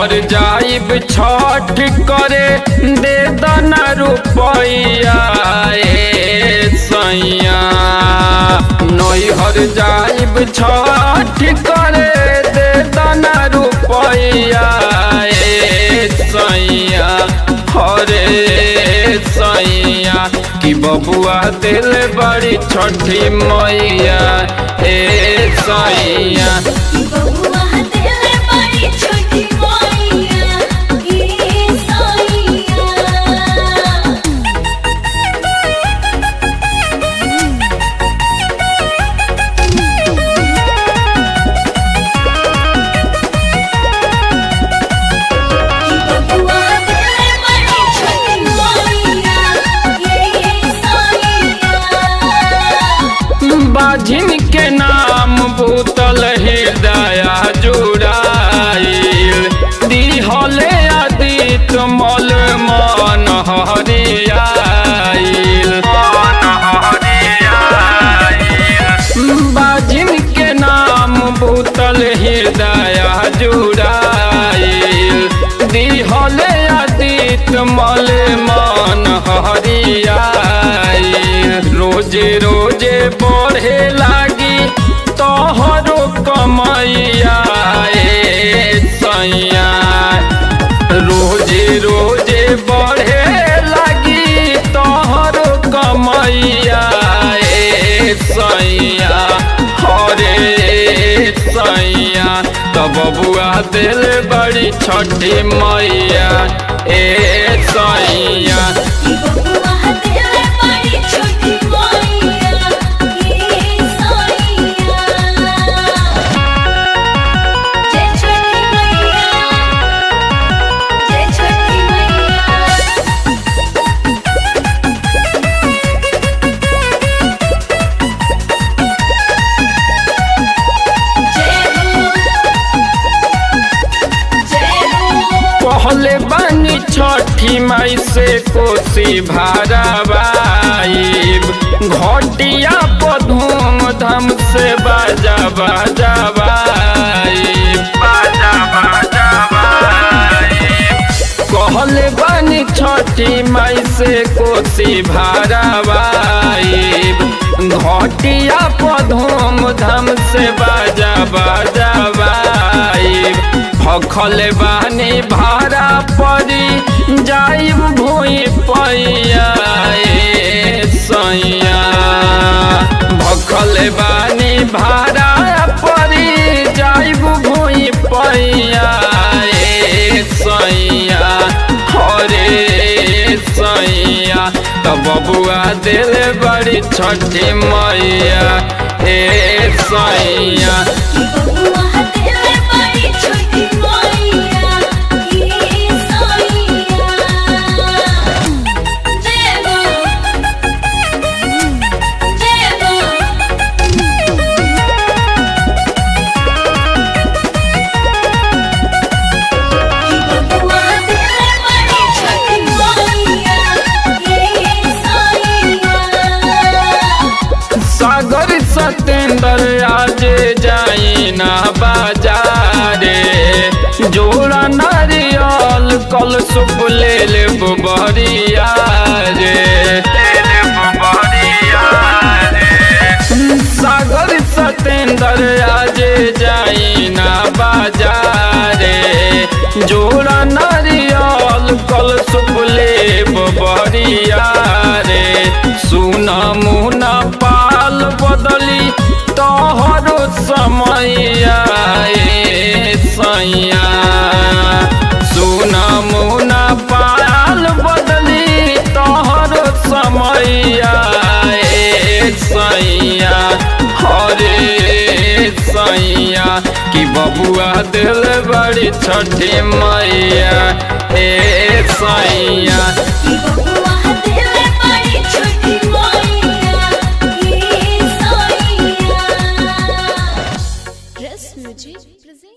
हर जाइब छठ करे दे दना रुपैया सैया। नैहर जाइब छठ करे दे दना रुपैया सैया। हरे सैया कि बबुआ दिल बड़ी छठी मैया सैया। बाझिन के नाम भूतल हृदय जुड़ाइल दिहले आदित मल मन हरियाइल। बाझिन के नाम भूतल हृदय जुड़ाइल दिहले आदित मल मन हरियाइल। रोजे रोजे बढ़े लागी तोहरो कमैया सैया। रोजे रोजे बढ़े लागी तोहरो कमैया सैया। हरे सैया तब बबुआ दिल बड़ी छठी मैया सैया। पहले बानी छठी माई से कोसी भरवाइब घटिया पर धूम धाम से बाजा बजावाइब। कहले बानी छठी माई से कोसी भरवाइब घटिया पर धूम धाम से बाजा बजावाइब। भखल बानी भाड़ा परी जाइब भूई पैया सैया। भखल बानी भाड़ा परी जाइब भूई पैया सैया। हरे सैया तब बबुआ दिल बड़ी छठी मैया सैया। सागर सतेंद्र आज जाई ना बाजारे जोड़ा नारियल कल सुप ले ले बरिया रे। सागर सतेंद्र आज जाई ना बाजारे जोड़ा नारियल कल सुप ले बरिया रे। सुना मुना पाल बदली तोहरो समैया सैया। सुना मुना पाल बदली तोहरो समैया सैया। हरे सैया कि बबुआ दिल बड़ी छठी मैया सैया। Rest Music presents